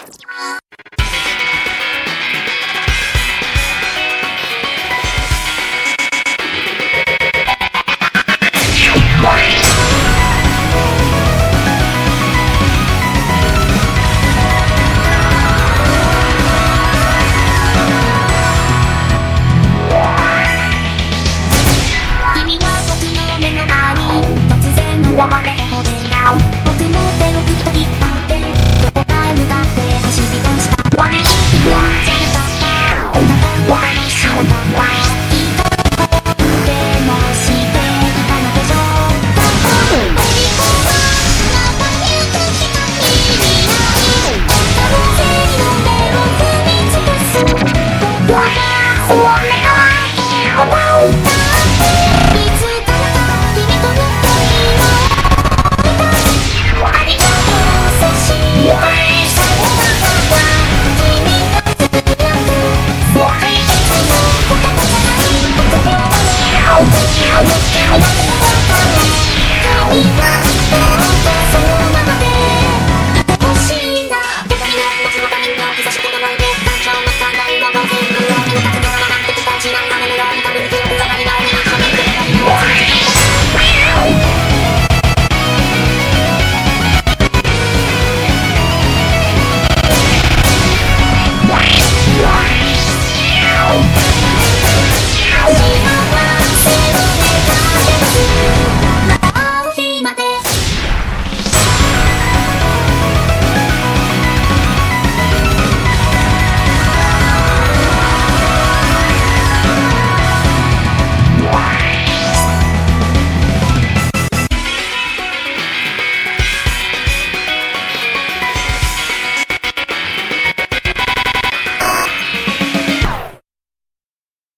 僕の手をぐっと引っ張ってどこかへ向かって走り出した。我に引き寄せたあなたの話をたったきっとこうでもしていたのでしょう。エリコはまたゆくしか君にない可能性の目を踏み尽くす。僕はそれが思う